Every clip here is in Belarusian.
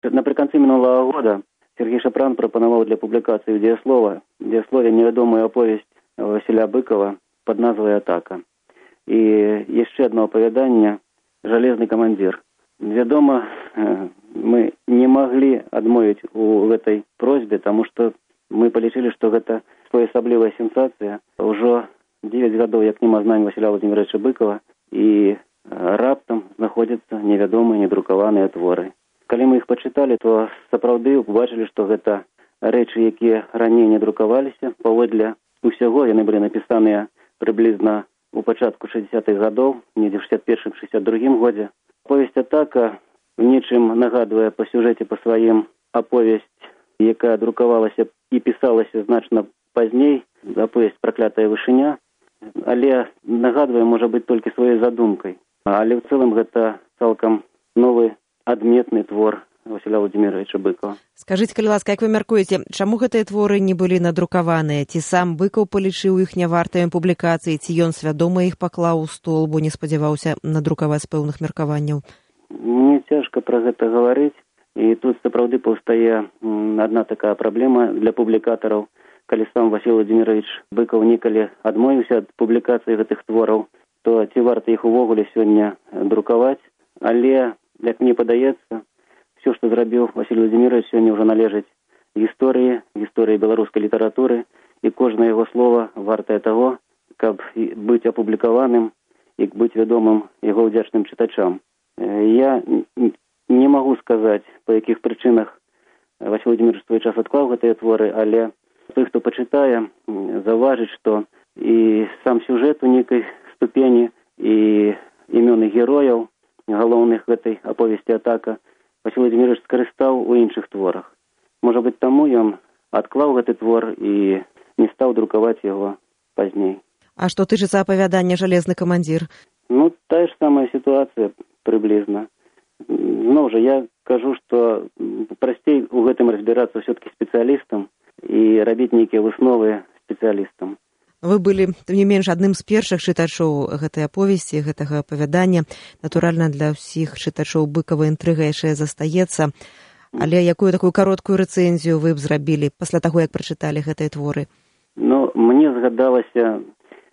Напрыканцы мінулага года Сергей Шапран прапанаваў для публікацыі ў дзеяслове невядомую аповесць Васіля Быкова пад назвай «Атака». І яшчэ одно апавяданне «Жалезны камандзір». Вядома, мы не маглі адмовіць у гэтай просьбе, таму што мы палічылі, што гэта своеасаблівая сенсацыя. Ужо 9 гадоў, як няма з намі Васіля Владимировича Быкова, і раптам знаходзяцца невядомыя, недрукаваныя творы. Калі мы іх пачыталі, то сапраўды убачылі, што гэта рэчы, якія раней не друкаваліся. Паводле усяго яны былі напісаныя прыблізна у пачатку 60-х гадоў, недзе ў 61-62 годзе. Аповесць «Атака» в нечым нагадвае па сюжэце па сваім аповесць, якая друкавалася і пісалася значна пазней, аповесць «Праклятая вышыня», але нагадвае, можа быць, толькі сваёй задумкай. Але ў цэлым гэта цалкам новы адметны твор Васіля Владимировича Быкова. Скажыце, калі ласка, як вы мяркуеце, чаму гэтыя творы не былі надрукаваныя? Ці сам Быкаў палічыў іх нявартымі публікацыі, ці ён свядома іх паклаў у стол, бо не спадзяваўся надрукаваць з пэўных меркаванняў? Мне цяжка пра гэта гаварыць, і тут сапраўды паўстае адна такая праблема для публікатараў. Калі сам Васіль Владимирович Быкаў некалі адмовіўся ад публікацыі гэтых твораў, то ці варта іх увогуле сёння друкаваць? Але, як мне падаецца, все, што зрабіў Васіль Владимирович, сёння ўжо належыць гісторыі беларускай літаратуры, і кожнае яго слова вартае таго, каб быць апублікаваным і быць вядомым яго ўдзячным чытачам. Я не магу сказаць, па якіх прычынах Васіль Владимирович свой час адклаў гэтыя творы, але той, хто пачытае, заўважыць, што і сам сюжэт у нейкай ступені, і імёны герояў, галоўных гэтай аповесці «Атака», Васіль Владимирович скарыстаў у іншых творах. Можа быць, таму ён адклаў гэты твор і не стаў друкаваць яго пазней. А што тычыцца апавядання «Жалезны камандзір»? Тая ж самая сітуацыя прыблізна. Зноў жа, я кажу, што прасцей у гэтым разбірацца ўсё-такі спецыялістам і рабіць нейкія высновы спецыялістам. Вы былі, тым не менш, адным з першых чытачоў гэтай аповесці, гэтага апавядання. Натуральна, для ўсіх чытачоў Быкава інтрыга яшчэ застаецца. Але якую такую кароткую рэцэнзію вы б зрабілі пасля таго, як прачыталі гэтыя творы? Мне згадалася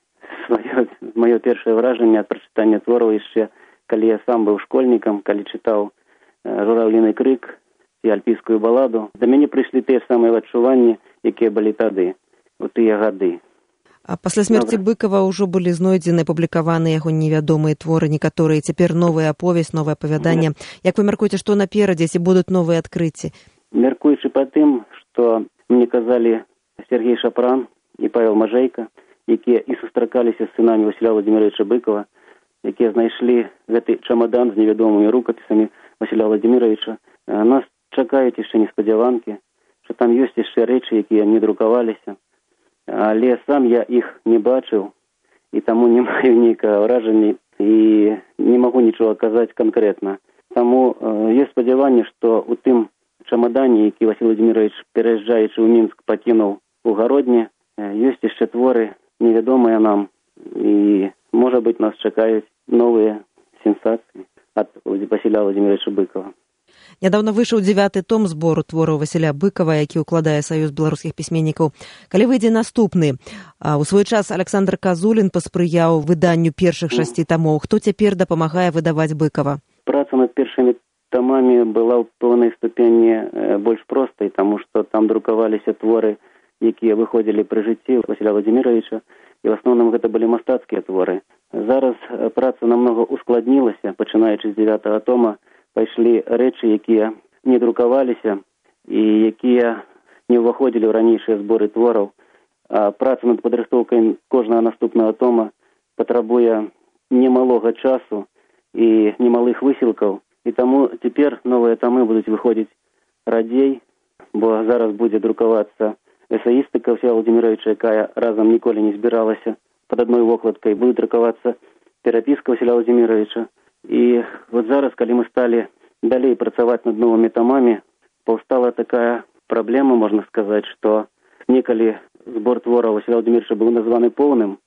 маё першае ўражанне ад прачытання твораў яшчэ, калі я сам быў школьнікам, калі чытаў «Журавліны крык» і «Альпійскую баладу». Да мяне прыйшлі тыя самыя адчуванні, якія былі тады, у тыя гады. А пасля смерці Быкава ўжо былі знойдзены, апублікаваны яго невядомыя творы, некаторыя цяпер новая аповесць, новае апавяданне. Як вы мяркуеце, што наперадзе, ці будуць новыя адкрыцці? Мяркуючы па тым, што мне казалі Сергей Шапран і Павел Мажэйка, якія і сустракаліся з сынамі Васіля Владимировича Быкова, якія знайшлі гэты чамадан з невядомымі рукапісамі Васіля Владимировича, нас чакаюць яшчэ неспадзяванкі, што там ёсць яшчэ рэчы, якія не друкаваліся. Але сам я іх не бачыў, і таму не маю нейкага ўражання і не магу нічога казаць канкрэтна. Таму ёсць спадзяванне, што ў тым чамадане, які Васіль Владимирович, пераязджаючы ў Мінск, пакінуў у гародні, ёсць яшчэ творы невядомыя нам, і, можа быць, нас чакаюць новыя сенсацыі ад Васіля Владимировича Быкова. Нядаўна выйшаў 9-й том збору твораў Васіля Быкава, які ўкладае Саюз беларускіх пісьменнікаў. Калі выйдзе наступны, у свой час Александр Казулін паспрыяў выданню першых 6 тамоў. Хто цяпер дапамагае выдаваць Быкава? Праца над першымі тамамі была ў пэўнай ступені больш простай, таму што там друкаваліся творы, якія выходзілі пры жыцці Васіля Владимировича, і в асноўным гэта былі мастацкія творы. Зараз праца намнога ускладнілася, пачынаючы з 9-го тома, пайшлі рэчы, якія не друкаваліся і якія не ўваходзілі ў ранейшыя зборы твораў. А праца над падрыхтоўкай кожнага наступнага тома патрабуе немалога часу і немалых высілкаў. І таму цяпер новыя тамы будуць выходзіць радзей, бо зараз будзе друкавацца эсеістыка Васіля Владимировича, якая разам ніколі не збіралася пад адной вокладкай, будзе друкавацца перапіска Васіля Владимировича. І зараз, калі мы сталі далей працаваць над новымі тамамі, паўстала такая праблема, можна сказаць, што некалі збор твораў Васіля Владимировича быў названы поўным,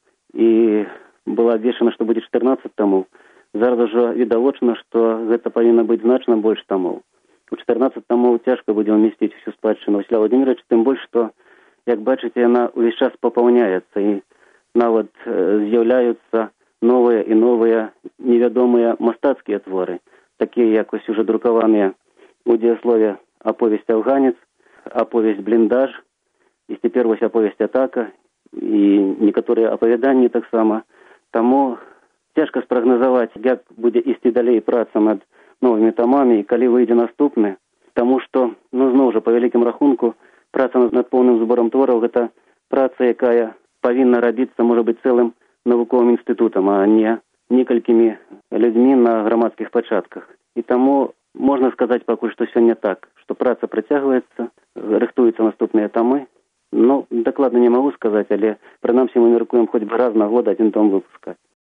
і было абвешчана, што будзе 14 тамоў. Зараз ужо відавочна, што гэта павінна быць значна больш тамоў. у 14 томоў цяжка будзе ўмесціць всю спадчыну Васіля Владимировича, тым больш, што, як бачыце, яна ўвесь час папаўняецца, і нават з'яўляюцца новыя і новыя невядомыя мастацкія творы, такія як ось уже друкаваныя у дзеяслове аповесць «Афганец», аповесць «Бліндаж», і цяпер вось аповесць «Атака», і некаторыя апавяданні таксама. Таму цяжка спрагназаваць, як будзе ісці далей праца над новымі тамамі і калі выйдзе наступны, таму што, зноў жа, па вялікім рахунку, праца над поўным зборам твораў – гэта праца, якая павінна рабіцца, можа быць, цэлым навуковым інстытутам, а не некалькімі людзьмі на грамадскіх пачатках. І таму можна сказаць пакуль што сёння так, што праца працягваецца, рыхтуюцца наступныя тамы. Дакладна не магу сказаць, але прынамсі мы мяркуем хоць бы раз на год адзін том выпускаць.